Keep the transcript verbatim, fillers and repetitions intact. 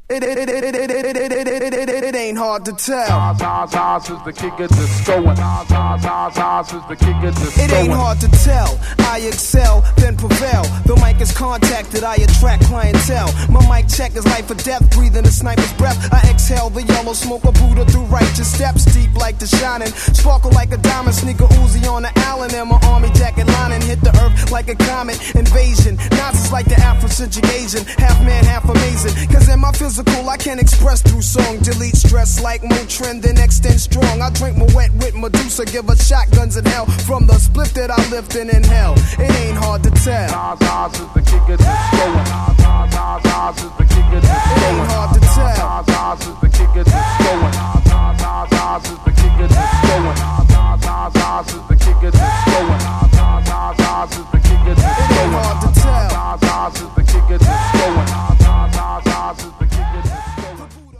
It, it, it, it, it, it, it, it, it, it, it, it ain't hard to tell. Oz, Oz, Oz is the king of discoing. Oz, Oz, Oz, Oz is the king of discoing. It ain't hard to tell. I excel, then prevail. The mic is contacted, I attract clientele. My mic check is life or death, breathing a sniper's breath. I exhale the yellow smoke of Buddha through righteous steps, deep like the shining, sparkle like a diamond, sneaker Uzi on the Allen, and my army jacket lining hit the earth like a comet invasion. Nazis like the Afrocentric Asian, half man, half amazing. Cause in my physical I can express through song, delete stress like Motrin, then extend strong. I drink my wet with Medusa, give us shotguns in hell from the split that I lift and inhale. It ain't hard to tell. Oz, Oz is the king of discoing. Oz, Oz, Oz, Oz is the king of discoing.